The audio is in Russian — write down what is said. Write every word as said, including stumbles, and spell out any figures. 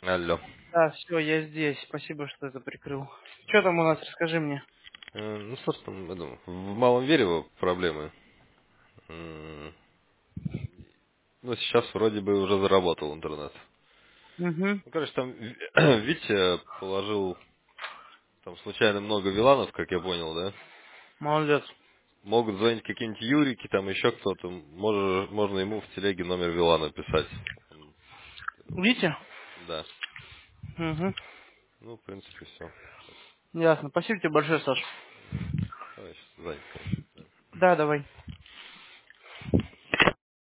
Алло. Да, все, я здесь. Спасибо, что это прикрыл. Что там у нас, расскажи мне. Э, Ну, собственно, я думаю, в Малом Верево проблемы. М, Ну, сейчас вроде бы уже заработал интернет. Угу. Ну, короче, там Ви- Витя положил там случайно много виланов, как я понял, да? Молодец. Могут звонить какие-нибудь Юрики, там еще кто-то. Можно, можно ему в телеге номер вилана писать. Он- Видите? Да. Угу. Ну, в принципе, все. Ясно. Спасибо тебе большое, Саш. Давай, сейчас занят, конечно. Да, давай.